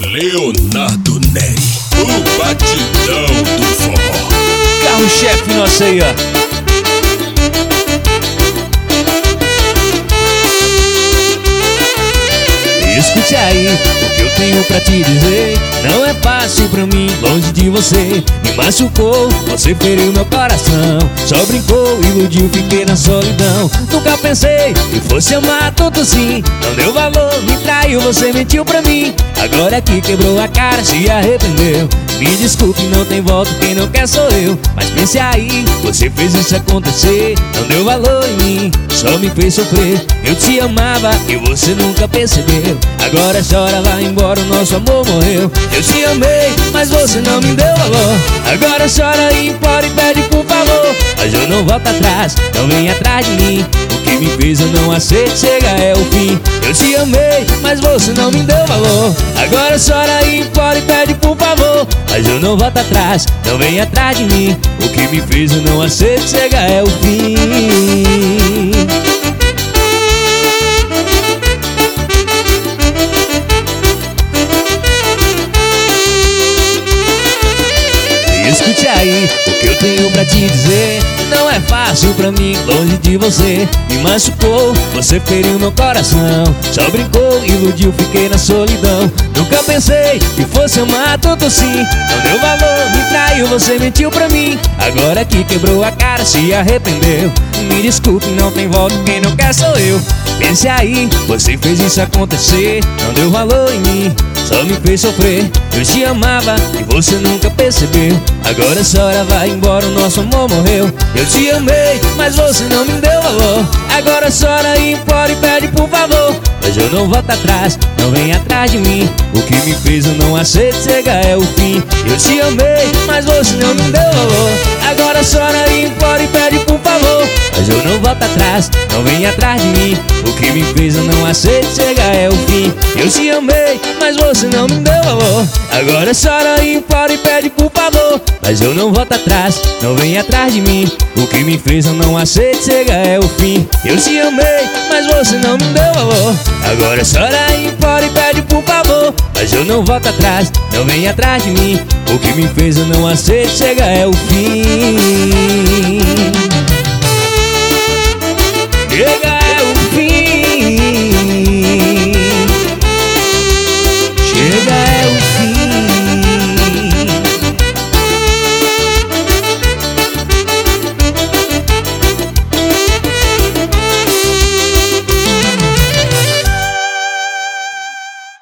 Leonardo Neri, o batidão do forró. Carro-chefe nosso aí, ó. Escute aí o que eu tenho pra te dizer. Não é fácil pra mim, longe de você. Me machucou, você feriu meu coração. Só brincou, iludiu, fiquei na solidão. Nunca pensei que fosse amar tanto assim. Não deu valor, me traiu, você mentiu pra mim. Agora que quebrou a cara, se arrependeu. Me desculpe, não tem volta, quem não quer sou eu. Mas pense aí, você fez isso acontecer. Não deu valor em mim, só me fez sofrer. Eu te amava e você nunca percebeu. Agora chora, vai embora, o nosso amor morreu. Eu te amei, mas você não me deu valor. Agora chora e implora e pede por favor. Mas eu não volto atrás, não vem atrás de mim. O que me fez eu não aceito, chega é o fim. Eu te amei, mas você não me deu valor. Agora chora e implora e pede por favor. Mas eu não volto atrás, não vem atrás de mim. O que me fez eu não aceito, chega é o fim. Escute aí o que eu tenho pra te dizer. Não é fácil pra mim, longe de você. Me machucou, você feriu meu coração. Só brincou, iludiu, fiquei na solidão. Nunca pensei que fosse amar tanto assim. Não deu valor, me traiu, você mentiu pra mim. Agora que quebrou a cara, se arrependeu. Me desculpe, não tem volta, quem não quer sou eu. Pense aí, você fez isso acontecer. Não deu valor em mim, só me fez sofrer. Eu te amava e você nunca percebeu. Agora chora, vai embora, o nosso amor morreu. Eu te amei, mas você não me deu valor. Agora chora e implora e pede por favor. Mas eu não volto atrás, não vem atrás de mim. O que me fez eu não aceito, chega é o fim. Eu te amei, mas você não me deu valor. Agora chora e implora e pede por favor. Mas eu não volto atrás, não vem atrás de mim. O que me fez eu não aceito, chega é o fim. Eu te amei, mas você não me deu valor. Agora chora e implora e pede por favor. Mas eu não volto atrás, não vem atrás de mim. O que me fez eu não aceito, chega é o fim. Eu te amei, mas você não me deu valor. Agora chora e implora e pede por favor. Mas eu não volto atrás, não vem atrás de mim. O que me fez eu não aceito, chega é o fim.